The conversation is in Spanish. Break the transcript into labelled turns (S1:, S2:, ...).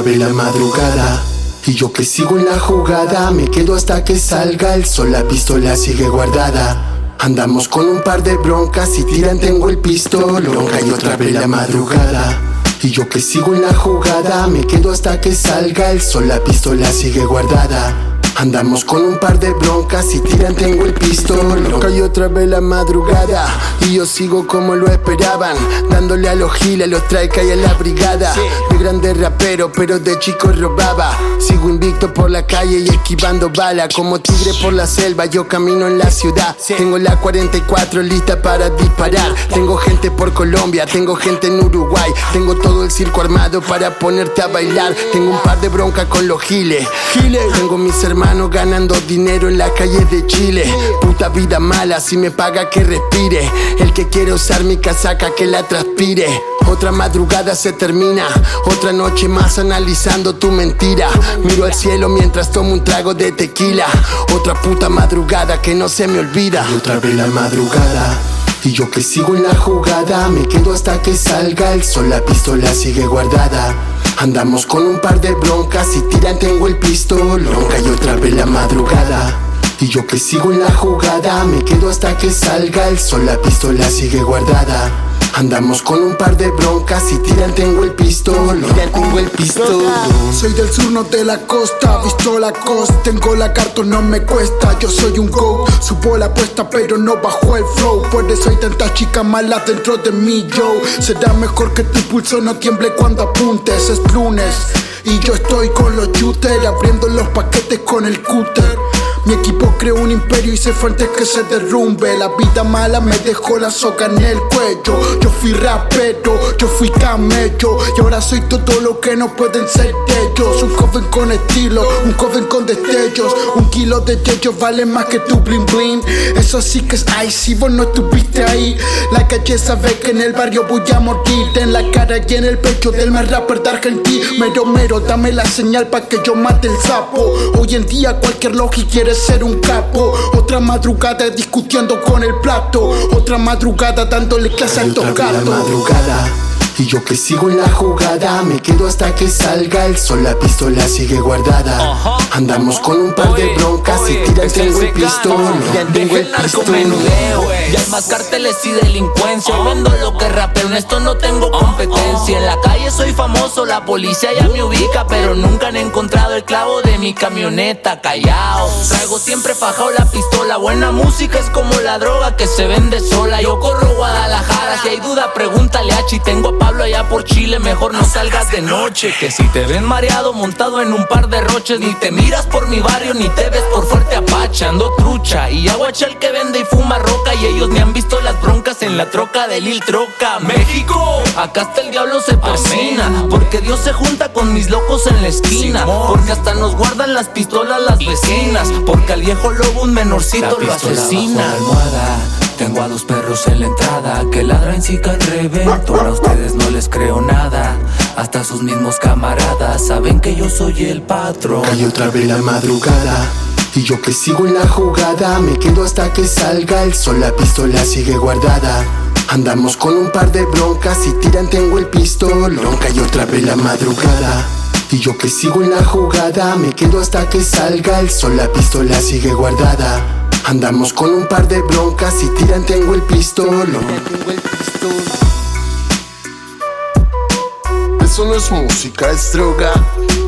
S1: vez la madrugada y yo que sigo en la jugada. Me quedo hasta que salga el sol, la pistola sigue guardada. Andamos con un par de broncas, si tiran tengo el pistolón. Y otra vez la madrugada y yo que sigo en la jugada. Me quedo hasta que salga el sol, la pistola sigue guardada. Andamos con un par de broncas, si tiran tengo el pistolón. Cayó otra vez la madrugada y yo sigo como lo esperaban, dándole a los giles, a los traica y a la brigada. De grande rapero, pero de chico robaba. Sigo invicto por la calle y esquivando bala. Como tigre por la selva, yo camino en la ciudad. Tengo la 44 lista para disparar. Tengo gente por Colombia, tengo gente en Uruguay. Tengo todo el circo armado para ponerte a bailar. Tengo un par de broncas con los giles. Tengo mis hermanos ganando dinero en la calle de Chile. Puta vida mala, si me paga que respire. El que quiere usar mi casaca que la transpire. Otra madrugada se termina, otra noche más analizando tu mentira. Miro al cielo mientras tomo un trago de tequila. Otra puta madrugada que no se me olvida. Y otra vez la madrugada y yo que sigo en la jugada. Me quedo hasta que salga el sol, la pistola sigue guardada. Andamos con un par de broncas, si tiran tengo el pistolón. Y otra vez la madrugada y yo que sigo en la jugada. Me quedo hasta que salga el sol, la pistola sigue guardada. Andamos con un par de broncas, si tiran tengo el pistolón.
S2: Soy del sur, no de la costa, visto la costa, tengo la carta, no me cuesta. Yo soy un go, subo la apuesta pero no bajo el flow. Por eso hay tantas chicas malas dentro de mí, yo. Será mejor que tu pulso no tiemble cuando apuntes. Es lunes y yo estoy con los shooters, abriendo los paquetes con el cúter. Mi equipo creó un imperio y se fue antes que se derrumbe. La vida mala me dejó la soga en el cuello. Yo fui rapero, yo fui camello y ahora soy todo lo que no pueden ser ellos. Un joven con estilo, un joven con destellos. Un kilo de ellos vale más que tu bling bling. Eso sí que es ice, vos no estuviste ahí. La calle sabe que en el barrio voy a morir. En la cara y en el pecho del más rapper de Argentina. Mero, dame la señal pa' que yo mate el sapo. Hoy en día cualquier logi quiere ser un capo. Otra madrugada discutiendo con el plato. Otra madrugada dándole clase a estos gatos.
S1: La madrugada y yo que sigo en la jugada. Me quedo hasta que salga el sol, la pistola sigue guardada. Andamos con un par de broncas, si tiran tengo el pistolón.
S3: Tengo el narcomenudeo y hay más carteles y delincuencia. Vendo lo que rapeo, en esto no tengo competencia. En la calle soy famoso, la policía ya me ubica, pero nunca han encontrado el clavo de mi camioneta. Callao, traigo siempre fajao la pistola. Buena música es como la droga que se vende sola. Yo corro Guadalajara, si hay duda pregúntale a Chi. Tengo a Pablo allá por Chile, mejor no salgas de noche. Que si te ven mareado montado en un par de roches, ni te miras por mi barrio, ni te ves por Fuerte Apache. Ando trucha y aguacha el que vende y fuma roca. Y ellos ni han visto las broncas en la troca de Lil Troca. México, acá hasta el diablo se persina, porque Dios se junta con mis locos en la esquina. Porque hasta nos guardan las pistolas las vecinas, porque al viejo lobo un menorcito lo asesina.
S4: Tengo a dos perros en la entrada que ladran si caen revento. A ustedes no les creo nada, hasta sus mismos camaradas saben que yo soy el patrón.
S1: Cayó otra vez la madrugada y yo que sigo en la jugada. Me quedo hasta que salga el sol, la pistola sigue guardada. Andamos con un par de broncas, si tiran tengo el pistolón. Cayó otra vez la madrugada y yo que sigo en la jugada. Me quedo hasta que salga el sol, la pistola sigue guardada. Andamos con un par de broncas, si tiran tengo el pistolón. Eso no es música, es droga.